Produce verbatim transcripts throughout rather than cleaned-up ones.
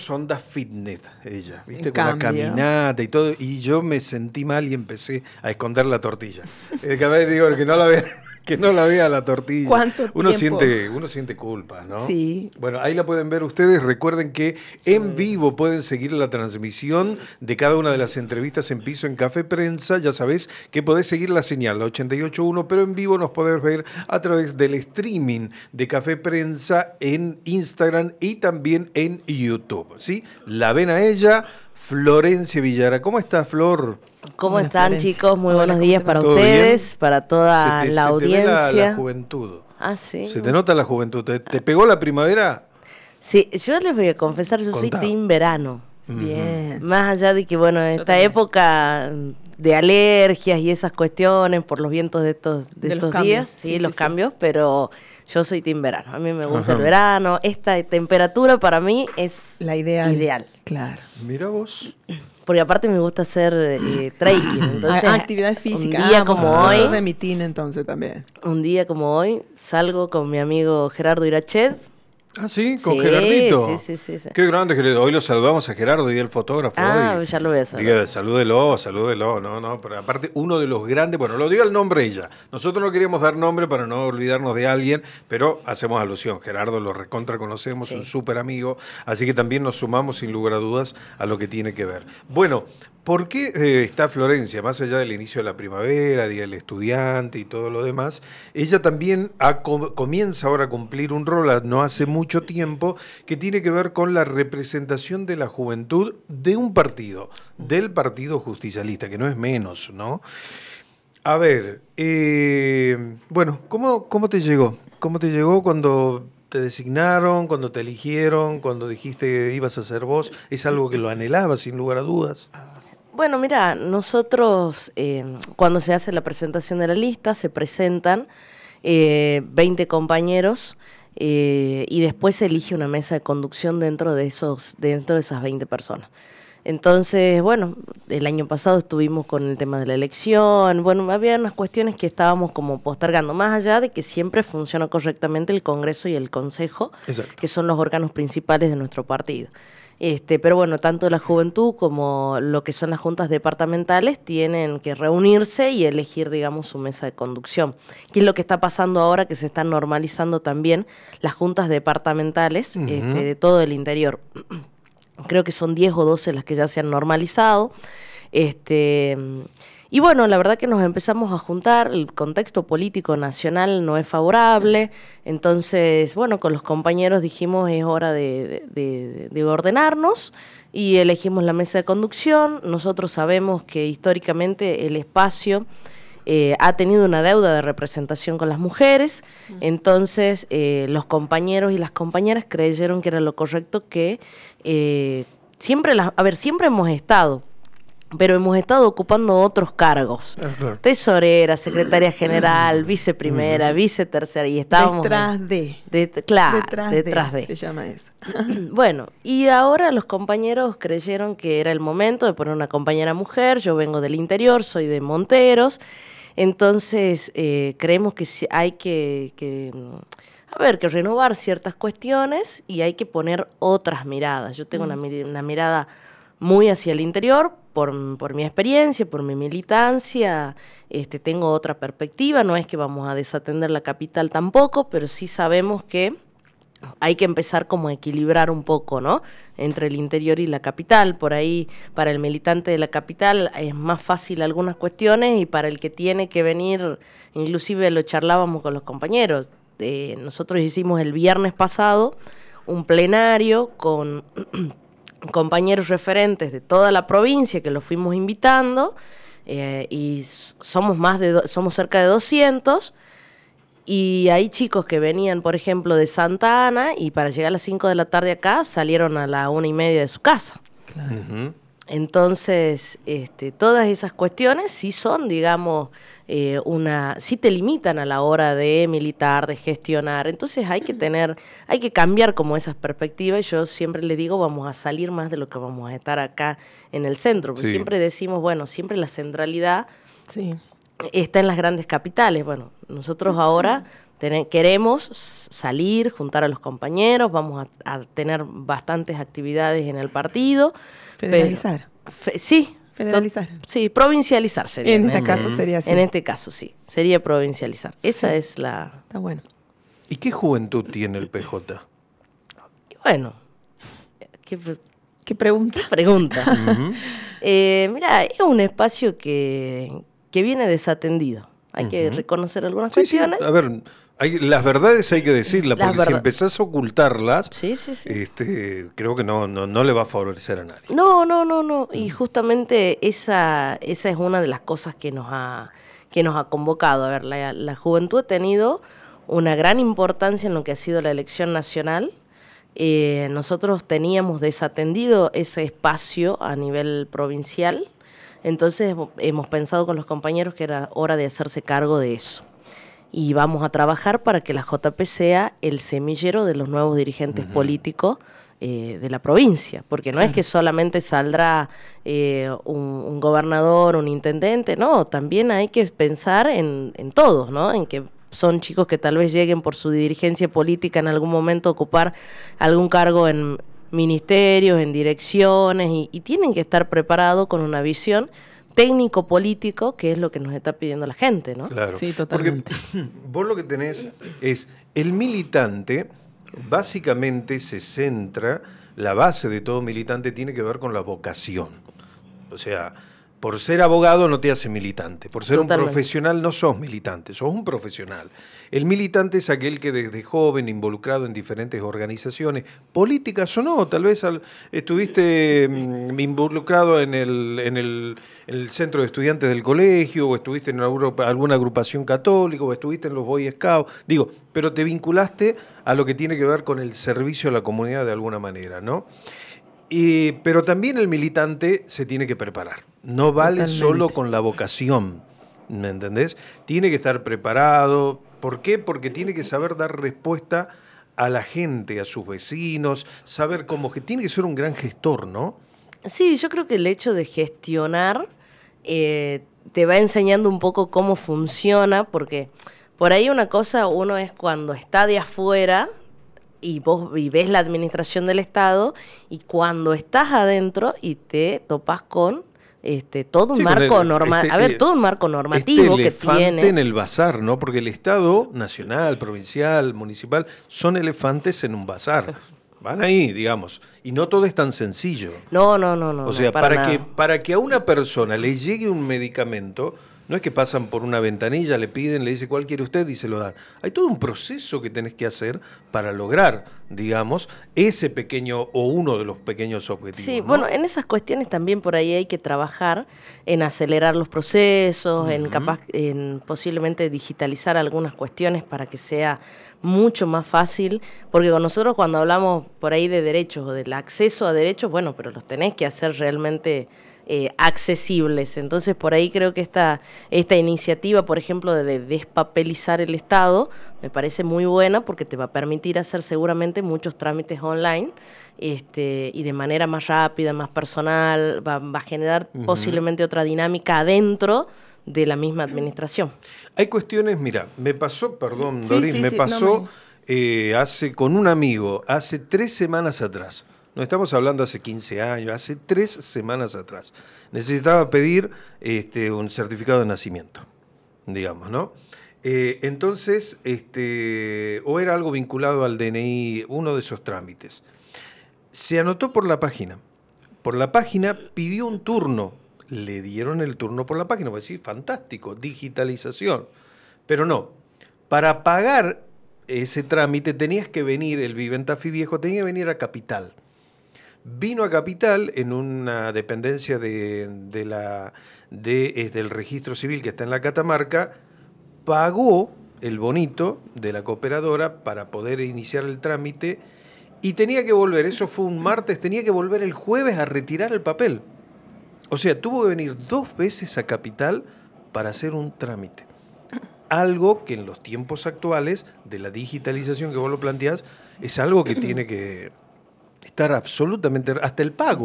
Onda fitness, ella, ¿viste? En Con la cambio. caminata y todo, y yo me sentí mal y empecé a esconder la tortilla. Eh, Cada vez digo, el que no la vea, que no la vea la tortilla. ¿Cuánto Uno tiempo? siente, uno siente culpa, ¿no? Sí. Bueno, ahí la pueden ver ustedes. Recuerden que en vivo pueden seguir la transmisión de cada una de las entrevistas en piso en Café Prensa. Ya sabés que podés seguir la señal, la ochenta y ocho punto uno, pero en vivo nos podés ver a través del streaming de Café Prensa en Instagram y también en YouTube, ¿sí? La ven a ella, Florencia Villara. ¿Cómo estás, Flor? ¿Cómo Hola, están, Florencia. chicos? Muy Hola, buenos ¿cómo días te va? para ¿Todo ustedes, bien? para toda Se te, la se te ve la, audiencia. la juventud. Ah, sí. Se te nota la juventud. ¿Te, te pegó la primavera? Sí, yo les voy a confesar, yo soy Contá. team verano. Bien. Más allá de que, bueno, en Yo esta también. época de alergias y esas cuestiones por los vientos de estos, de De los estos cambios, días, sí, sí, sí, los sí. cambios, pero yo soy team verano. A mí me gusta Ajá. el verano. Esta temperatura para mí es La ideal. ideal. Claro. Mira vos. Porque aparte me gusta hacer eh, trekking. Entonces, Ah, actividad física. Un día Ah, vos como sos hoy, de mi teen entonces también. un día como hoy, salgo con mi amigo Gerardo Irached. Ah, sí, con Sí, Gerardito. sí, sí, sí, sí. Qué grande, Gerardo. Hoy lo saludamos a Gerardo y el fotógrafo. Ah, hoy. ya lo voy a saludar. Diga, salúdelo, salúdelo. No, no, pero aparte, uno de los grandes, bueno, lo diga el nombre ella. Nosotros no queríamos dar nombre para no olvidarnos de alguien, pero hacemos alusión. Gerardo lo recontra conocemos, Sí. un súper amigo, así que también nos sumamos sin lugar a dudas a lo que tiene que ver. Bueno, ¿por qué eh, está Florencia? Más allá del inicio de la primavera, Día del Estudiante y todo lo demás, ella también ha com- comienza ahora a cumplir un rol a- no hace mucho tiempo que tiene que ver con la representación de la juventud de un partido, del Partido Justicialista, que no es menos, ¿no? A ver, eh, bueno, ¿cómo, ¿cómo te llegó? ¿Cómo te llegó cuando te designaron, cuando te eligieron, cuando dijiste que ibas a ser vos? ¿Es algo que lo anhelabas, sin lugar a dudas? Bueno, mira, nosotros eh, cuando se hace la presentación de la lista, se presentan eh, veinte compañeros eh, y después se elige una mesa de conducción dentro de esos, dentro de esas veinte personas. Entonces, bueno, el año pasado estuvimos con el tema de la elección, bueno, había unas cuestiones que estábamos como postergando, más allá de que siempre funciona correctamente el Congreso y el Consejo, Exacto. que son los órganos principales de nuestro partido. Este, pero bueno, tanto la juventud como lo que son las juntas departamentales tienen que reunirse y elegir, digamos, su mesa de conducción. ¿Qué es lo que está pasando ahora? Que se están normalizando también las juntas departamentales Ujú. este, de todo el interior. Creo que son diez o doce las que ya se han normalizado. Este, y bueno, la verdad que nos empezamos a juntar, el contexto político nacional no es favorable, entonces, bueno, con los compañeros dijimos es hora de, de, de, de ordenarnos y elegimos la mesa de conducción. Nosotros sabemos que históricamente el espacio eh, ha tenido una deuda de representación con las mujeres, entonces eh, los compañeros y las compañeras creyeron que era lo correcto que eh, siempre, las, a ver, siempre hemos estado, pero hemos estado ocupando otros cargos. Ah, claro. Tesorera, secretaria general, viceprimera, vicetercera, y estábamos... Detrás de. de claro, Detrás, detrás de, de. Se llama eso. Bueno, y ahora los compañeros creyeron que era el momento de poner una compañera mujer. Yo vengo del interior, soy de Monteros, entonces eh, creemos que sí hay que, que, a ver, que renovar ciertas cuestiones y hay que poner otras miradas. Yo tengo una, mi- una mirada muy hacia el interior, por, por mi experiencia, por mi militancia, este, tengo otra perspectiva, no es que vamos a desatender la capital tampoco, pero sí sabemos que hay que empezar como a equilibrar un poco, ¿no? Entre el interior y la capital. Por ahí, para el militante de la capital es más fácil algunas cuestiones y para el que tiene que venir, inclusive lo charlábamos con los compañeros. Eh, nosotros hicimos el viernes pasado un plenario con compañeros referentes de toda la provincia que los fuimos invitando eh, y somos más de do- somos cerca de doscientos. Y hay chicos que venían, por ejemplo, de Santa Ana y para llegar a las cinco de la tarde acá salieron a la una y media de su casa. Claro. Ujú. Entonces, este, todas esas cuestiones sí son, digamos, eh, una, sí te limitan a la hora de militar, de gestionar. Entonces hay que tener, hay que cambiar como esas perspectivas. Yo siempre le digo, vamos a salir más de lo que vamos a estar acá en el centro. Porque Sí. siempre decimos, bueno, siempre la centralidad Sí. está en las grandes capitales. Bueno, nosotros ahora Tener, queremos salir, juntar a los compañeros, vamos a, a tener bastantes actividades en el partido. Federalizar. Pero, fe, sí. Federalizar. To, sí, provincializar sería. En este ¿no? caso sería así. En este caso, sí. Sería provincializar. Esa sí. es la... Está bueno. ¿Y qué juventud tiene el P J? Y bueno, ¿qué, ¿Qué pregunta? ¿Qué pregunta? Uh-huh. eh, mira, es un espacio que, que viene desatendido. Hay uh-huh. que reconocer algunas sí, cuestiones. Sí. A ver, hay, las verdades hay que decirlas, porque si empezás a ocultarlas, sí, sí, sí. Este, creo que no, no, no le va a favorecer a nadie. No, no, no, no. Y justamente esa, esa es una de las cosas que nos ha, que nos ha convocado. A ver, la, la juventud ha tenido una gran importancia en lo que ha sido la elección nacional. Eh, nosotros teníamos desatendido ese espacio a nivel provincial. Entonces hemos pensado con los compañeros que era hora de hacerse cargo de eso. Y vamos a trabajar para que la J P sea el semillero de los nuevos dirigentes uh-huh. políticos eh, de la provincia. Porque no uh-huh. es que solamente saldrá eh, un, un gobernador, un intendente, no, también hay que pensar en, en todos, ¿no? En que son chicos que tal vez lleguen por su dirigencia política en algún momento a ocupar algún cargo en ministerios, en direcciones, y, y tienen que estar preparados con una visión técnico-político, que es lo que nos está pidiendo la gente, ¿no? Claro. Sí, totalmente. Porque vos lo que tenés es el militante, básicamente se centra, la base de todo militante tiene que ver con la vocación. O sea, por ser abogado no te hace militante, por ser Totalmente. un profesional no sos militante, sos un profesional. El militante es aquel que desde joven, involucrado en diferentes organizaciones, políticas o no, tal vez al, estuviste mm, involucrado en el, en, el, en el centro de estudiantes del colegio, o estuviste en una, alguna agrupación católica, o estuviste en los Boy Scouts, digo, pero te vinculaste a lo que tiene que ver con el servicio a la comunidad de alguna manera, ¿no? Y, pero también el militante se tiene que preparar. No vale Totalmente. solo con la vocación, ¿me entendés? Tiene que estar preparado. ¿Por qué? Porque tiene que saber dar respuesta a la gente, a sus vecinos, saber cómo que tiene que ser un gran gestor, ¿no? Sí, yo creo que el hecho de gestionar eh, te va enseñando un poco cómo funciona, porque por ahí una cosa, uno es cuando está de afuera y vos y ves la administración del Estado, y cuando estás adentro y te topas con este todo un sí, marco normal, este, a ver, todo un marco normativo este que tiene en el bazar, ¿no? Porque el Estado nacional, provincial, municipal son elefantes en un bazar. Van ahí, digamos, y no todo es tan sencillo. No, no, no, no. O sea, no, para, para nada. que para que a una persona le llegue un medicamento, no es que pasan por una ventanilla, le piden, le dice cuál quiere usted y se lo dan. Hay todo un proceso que tenés que hacer para lograr, digamos, ese pequeño o uno de los pequeños objetivos. Sí, ¿no? bueno, en esas cuestiones también por ahí hay que trabajar en acelerar los procesos, uh-huh. en capaz, en posiblemente digitalizar algunas cuestiones para que sea mucho más fácil, porque con nosotros cuando hablamos por ahí de derechos o del acceso a derechos, bueno, pero los tenés que hacer realmente Eh, accesibles. Entonces, por ahí creo que esta, esta iniciativa, por ejemplo, de, de despapelizar el Estado, me parece muy buena porque te va a permitir hacer seguramente muchos trámites online este, y de manera más rápida, más personal, va, va a generar uh-huh. posiblemente otra dinámica adentro de la misma administración. Hay cuestiones, mira, me pasó, perdón, sí, Doris, sí, me sí, pasó no me... eh, hace con un amigo, hace tres semanas atrás. No estamos hablando hace quince años, hace tres semanas atrás. Necesitaba pedir este, un certificado de nacimiento, digamos, ¿no? Eh, entonces, este, o era algo vinculado al D N I, uno de esos trámites. Se anotó por la página. Por la página pidió un turno. Le dieron el turno por la página. Pues sí, fantástico, digitalización. Pero no, para pagar ese trámite tenías que venir, el vive en Tafí Viejo, tenía que venir a Capital. Vino a Capital en una dependencia de, de la, de, es del registro civil que está en la Catamarca, pagó el bonito de la cooperadora para poder iniciar el trámite y tenía que volver, eso fue un martes, tenía que volver el jueves a retirar el papel. O sea, tuvo que venir dos veces a Capital para hacer un trámite. Algo que en los tiempos actuales de la digitalización que vos lo planteás, es algo que tiene que estar absolutamente, hasta el pago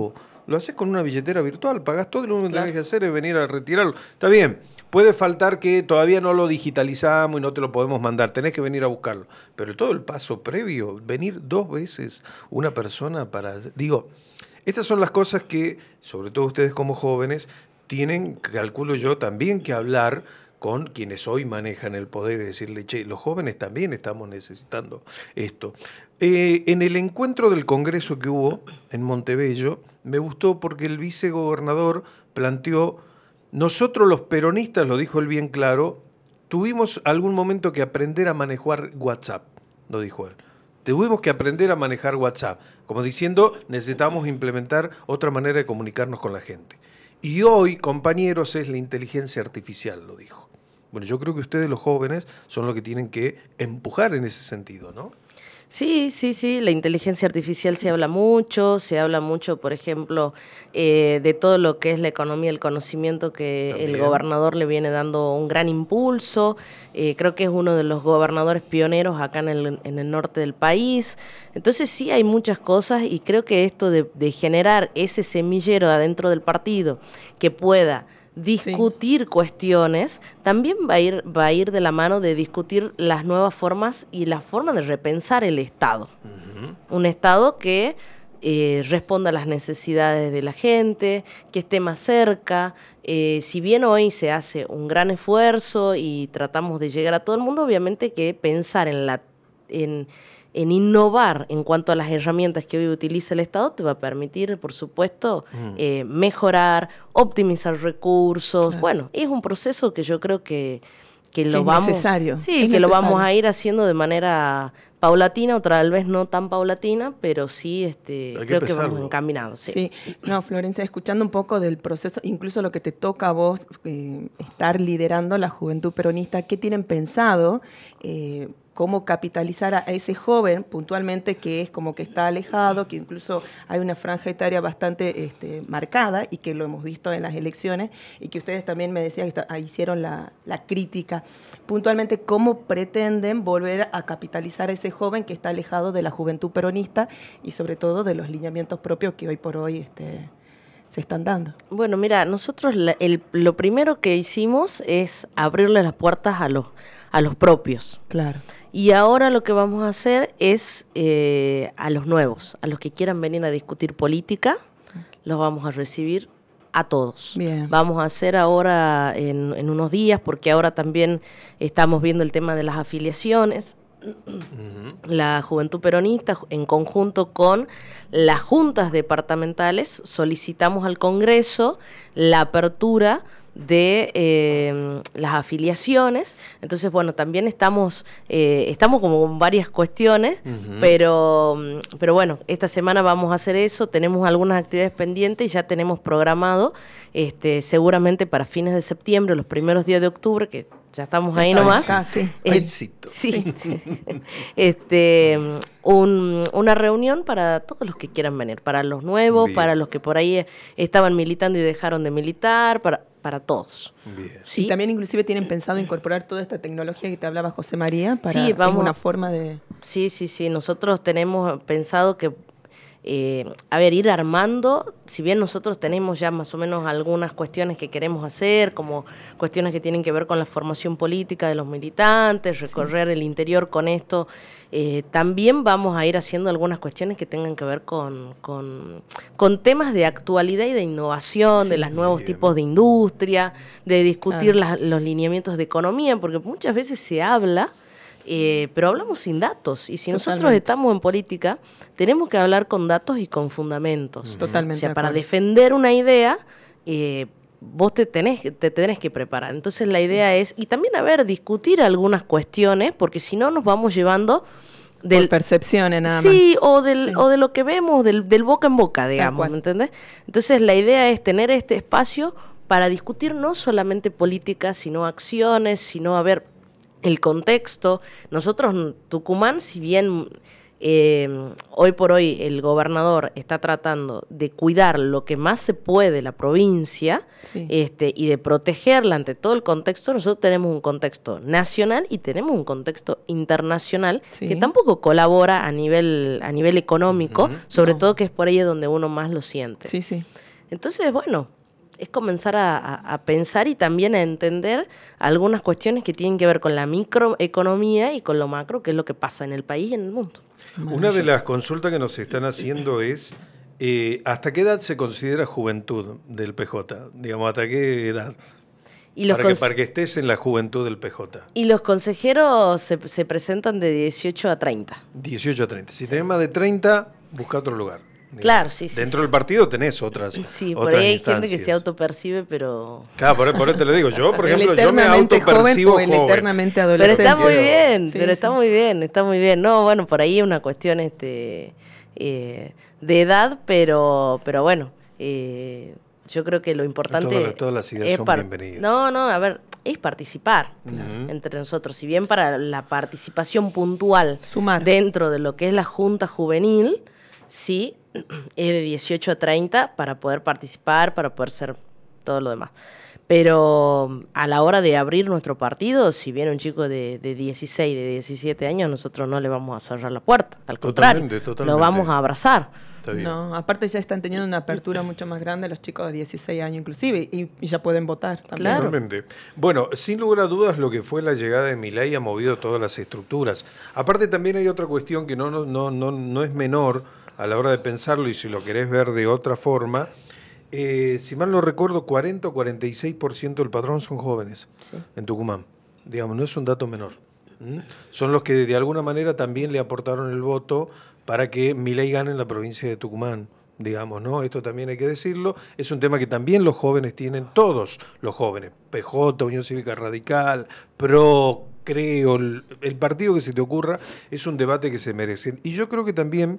lo haces con una billetera virtual, pagás todo y lo único que Claro. tenés que hacer es venir a retirarlo. Está bien, puede faltar que todavía no lo digitalizamos y no te lo podemos mandar, tenés que venir a buscarlo. Pero todo el paso previo, venir dos veces una persona para... Digo, estas son las cosas que, sobre todo ustedes como jóvenes, tienen, calculo yo, también que hablar con quienes hoy manejan el poder y decirle, che, los jóvenes también estamos necesitando esto. Eh, en el encuentro del Congreso que hubo en Montebello, me gustó porque el vicegobernador planteó, nosotros los peronistas, lo dijo él bien claro, tuvimos algún momento que aprender a manejar WhatsApp, lo dijo él. Tuvimos que aprender a manejar WhatsApp, como diciendo, necesitamos implementar otra manera de comunicarnos con la gente. Y hoy, compañeros, es la inteligencia artificial, lo dijo. Bueno, yo creo que ustedes, los jóvenes, son los que tienen que empujar en ese sentido, ¿no? Sí, sí, sí, la inteligencia artificial se habla mucho, se habla mucho, por ejemplo, eh, de todo lo que es la economía del conocimiento que También. el gobernador le viene dando un gran impulso, eh, creo que es uno de los gobernadores pioneros acá en el, en el norte del país, entonces sí hay muchas cosas y creo que esto de, de generar ese semillero adentro del partido que pueda discutir sí. cuestiones, también va a ir va a ir de la mano de discutir las nuevas formas y la forma de repensar el Estado. Uh-huh. Un Estado que eh, responda a las necesidades de la gente, que esté más cerca. Eh, si bien hoy se hace un gran esfuerzo y tratamos de llegar a todo el mundo, obviamente que pensar en la en en innovar en cuanto a las herramientas que hoy utiliza el Estado te va a permitir, por supuesto, mm. eh, mejorar, optimizar recursos. Claro. Bueno, es un proceso que yo creo que, que lo es vamos... Necesario. Sí, es que necesario. lo vamos a ir haciendo de manera paulatina, o tal vez no tan paulatina, pero sí este, que creo pesarlo. que vamos encaminados. Sí. sí, no, Florencia, escuchando un poco del proceso, incluso lo que te toca a vos, eh, estar liderando la Juventud Peronista, ¿qué tienen pensado? Eh, cómo capitalizar a ese joven puntualmente que es como que está alejado, que incluso hay una franja etaria bastante este, marcada y que lo hemos visto en las elecciones y que ustedes también me decían que está, hicieron la, la crítica. Puntualmente, ¿cómo pretenden volver a capitalizar a ese joven que está alejado de la Juventud Peronista y sobre todo de los lineamientos propios que hoy por hoy este, se están dando? Bueno, mira, nosotros la, el, lo primero que hicimos es abrirle las puertas a los, a los propios. Claro. Y ahora lo que vamos a hacer es eh, a los nuevos, a los que quieran venir a discutir política, los vamos a recibir a todos. Bien. Vamos a hacer ahora en, en unos días, porque ahora también estamos viendo el tema de las afiliaciones. Uh-huh. La Juventud Peronista, en conjunto con las juntas departamentales, solicitamos al Congreso la apertura de eh, las afiliaciones. Entonces, bueno, también estamos eh, estamos como con varias cuestiones, uh-huh. pero, pero bueno, esta semana vamos a hacer eso, tenemos algunas actividades pendientes y ya tenemos programado este, seguramente para fines de septiembre, los primeros días de octubre, que ya estamos ahí nomás. Acá, sí. Eh, sí. sí. este, un, una reunión para todos los que quieran venir, para los nuevos, Bien. para los que por ahí estaban militando y dejaron de militar, para para todos. Bien. ¿Sí? Y también inclusive tienen pensado incorporar toda esta tecnología que te hablaba José María para sí, vamos, una forma de... Sí, sí, sí. Nosotros tenemos pensado que, eh, a ver, ir armando, si bien nosotros tenemos ya más o menos algunas cuestiones que queremos hacer, como cuestiones que tienen que ver con la formación política de los militantes, recorrer sí. el interior con esto, eh, también vamos a ir haciendo algunas cuestiones que tengan que ver con, con, con temas de actualidad y de innovación, sí, de los nuevos bien. tipos de industria, de discutir claro. las, los lineamientos de economía, porque muchas veces se habla... Eh, pero hablamos sin datos, y si Totalmente. nosotros estamos en política, tenemos que hablar con datos y con fundamentos. Totalmente. O sea, para defender una idea, eh, vos te tenés, te tenés que preparar. Entonces la idea sí. es, y también, a ver, discutir algunas cuestiones, porque si no nos vamos llevando... Del, Por percepciones nada más. Sí, o, del, sí. o de lo que vemos, del, del boca en boca, digamos, ¿me entendés? Entonces la idea es tener este espacio para discutir no solamente política, sino acciones, sino, a ver... el contexto. Nosotros, Tucumán, si bien Eh, hoy por hoy el gobernador está tratando de cuidar lo que más se puede la provincia, sí. este, y de protegerla ante todo el contexto. Nosotros tenemos un contexto nacional y tenemos un contexto internacional, sí. que tampoco colabora a nivel, a nivel económico, uh-huh. sobre no. todo que es por ahí donde uno más lo siente. Sí, sí. Entonces, bueno, es comenzar a, a, a pensar y también a entender algunas cuestiones que tienen que ver con la microeconomía y con lo macro, que es lo que pasa en el país y en el mundo. Una de las consultas que nos están haciendo es, eh, ¿hasta qué edad se considera juventud del P J? Digamos, ¿hasta qué edad? Y los para, que, para que estés en la juventud del P J. Y los consejeros se, se presentan de dieciocho a treinta. dieciocho a treinta. Si sí. tenés más de treinta, busca otro lugar. Digamos. Claro, sí, sí. Dentro sí. del partido tenés otras Sí, otras por ahí hay instancias. gente que se autopercibe, pero... Claro, por, por eso te lo digo. Yo, por ejemplo, yo me autopercibo joven. O el eternamente adolescente. Pero está muy bien, sí, pero sí. está muy bien, está muy bien. No, bueno, por ahí es una cuestión este eh, de edad, pero, pero bueno, eh, yo creo que lo importante... Todas, todas las ideas es son par- bienvenidas. No, no, a ver... es participar uh-huh. entre nosotros. Si bien para la participación puntual Sumar. Dentro de lo que es la Junta Juvenil, sí, es de dieciocho a treinta para poder participar, para poder ser todo lo demás. Pero a la hora de abrir nuestro partido, si viene un chico de, de dieciséis, de diecisiete años, nosotros no le vamos a cerrar la puerta. Al totalmente, contrario, totalmente. lo vamos a abrazar. No, aparte ya están teniendo una apertura mucho más grande los chicos de dieciséis años inclusive y, y ya pueden votar también. Claro. Totalmente. Bueno, sin lugar a dudas lo que fue la llegada de Milei ha movido todas las estructuras. Aparte también hay otra cuestión que no, no, no, no, no es menor a la hora de pensarlo y si lo querés ver de otra forma. Eh, si mal no recuerdo, cuarenta o cuarenta y seis por ciento del padrón son jóvenes sí. en Tucumán. Digamos, no es un dato menor. ¿Mm? Son los que de alguna manera también le aportaron el voto para que Milei gane en la provincia de Tucumán, digamos, ¿no? Esto también hay que decirlo. Es un tema que también los jóvenes tienen, todos los jóvenes, P J, Unión Cívica Radical, P R O, Creo, el, el partido que se te ocurra, es un debate que se merecen. Y yo creo que también,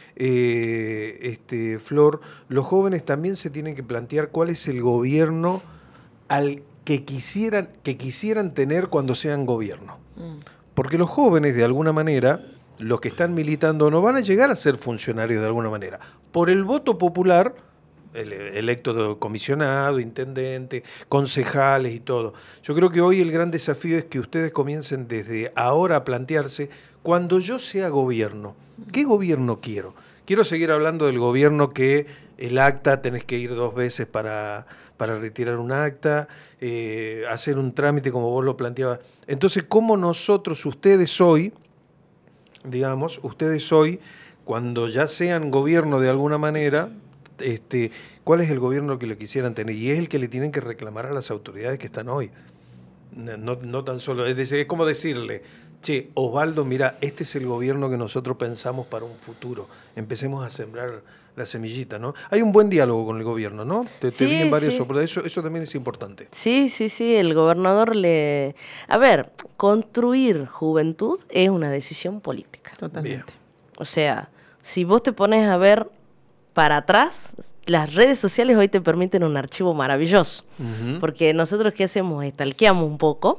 eh, este, Flor, los jóvenes también se tienen que plantear cuál es el gobierno al que quisieran, que quisieran tener cuando sean gobierno. Mm. Porque los jóvenes, de alguna manera, los que están militando no van a llegar a ser funcionarios de alguna manera. Por el voto popular, el electo de comisionado, intendente, concejales y todo. Yo creo que hoy el gran desafío es que ustedes comiencen desde ahora a plantearse, cuando yo sea gobierno, ¿qué gobierno quiero? Quiero seguir hablando del gobierno que el acta tenés que ir dos veces para, para retirar un acta, eh, hacer un trámite como vos lo planteabas. Entonces, ¿cómo nosotros, ustedes hoy, digamos, ustedes hoy, cuando ya sean gobierno de alguna manera, este, ¿cuál es el gobierno que le quisieran tener? Y es el que le tienen que reclamar a las autoridades que están hoy. No, no tan solo, es decir, es como decirle, che, Osvaldo, mira, este es el gobierno que nosotros pensamos para un futuro. Empecemos a sembrar la semillita, ¿no? Hay un buen diálogo con el gobierno, ¿no? Te, sí, te vi en varios sí. sobre eso, eso también es importante. Sí, sí, sí, el gobernador le... A ver, construir juventud es una decisión política. Totalmente. Bien. O sea, si vos te pones a ver para atrás, las redes sociales hoy te permiten un archivo maravilloso. Uh-huh. Porque nosotros, ¿qué hacemos? Estalqueamos un poco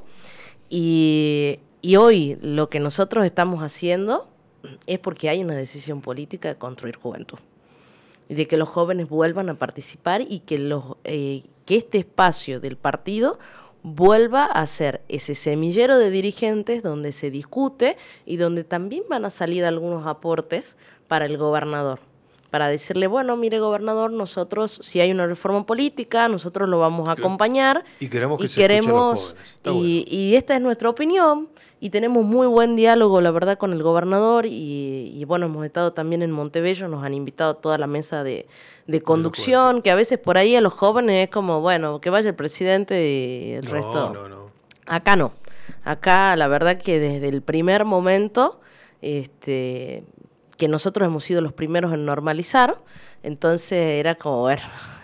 y, y hoy lo que nosotros estamos haciendo es porque hay una decisión política de construir juventud. Y de que los jóvenes vuelvan a participar y que, los, eh, que este espacio del partido vuelva a ser ese semillero de dirigentes donde se discute y donde también van a salir algunos aportes para el gobernador. Para decirle, bueno, mire, gobernador, nosotros, si hay una reforma política, nosotros lo vamos a acompañar. Y queremos que y se queremos, escuchen los jóvenes. Está y, bueno. y esta es nuestra opinión. Y tenemos muy buen diálogo, la verdad, con el gobernador. Y, y bueno, hemos estado también en Montebello, nos han invitado a toda la mesa de, de conducción, que a veces por ahí a los jóvenes es como, bueno, que vaya el presidente y el no, resto. No, no. Acá no. Acá, la verdad que desde el primer momento, este, que nosotros hemos sido los primeros en normalizar, entonces era como, bueno...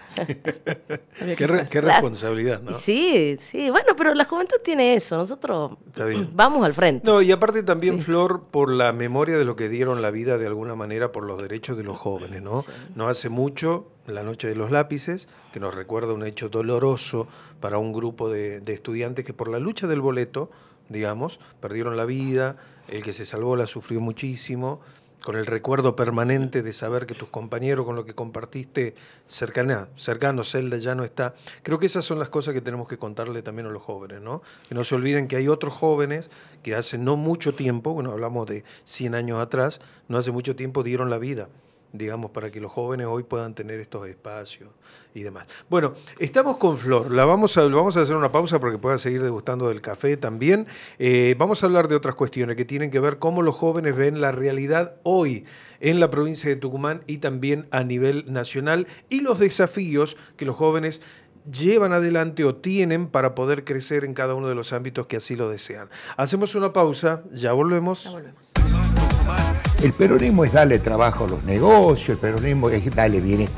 qué, re, qué responsabilidad, ¿no? Sí, sí, bueno, pero la juventud tiene eso, nosotros vamos al frente. No, y aparte también, sí. Flor, por la memoria de lo que dieron la vida de alguna manera por los derechos de los jóvenes, ¿no? Sí. No hace mucho, la noche de los lápices, que nos recuerda un hecho doloroso para un grupo de, de estudiantes que por la lucha del boleto, digamos, perdieron la vida, el que se salvó la sufrió muchísimo. con el recuerdo permanente de saber que tus compañeros con los que compartiste cercana, cercano, Zelda ya no está. Creo que esas son las cosas que tenemos que contarle también a los jóvenes, ¿no? Que no se olviden que hay otros jóvenes que hace no mucho tiempo, bueno, hablamos de cien años atrás, no hace mucho tiempo dieron la vida, digamos, para que los jóvenes hoy puedan tener estos espacios y demás. Bueno, estamos con Flor, la vamos a, vamos a hacer una pausa porque pueda seguir degustando del café también. Eh, vamos a hablar de otras cuestiones que tienen que ver cómo los jóvenes ven la realidad hoy en la provincia de Tucumán y también a nivel nacional y los desafíos que los jóvenes llevan adelante o tienen para poder crecer en cada uno de los ámbitos que así lo desean. Hacemos una pausa, ya volvemos. Ya volvemos. El peronismo es darle trabajo a los negocios, el peronismo es darle bienestar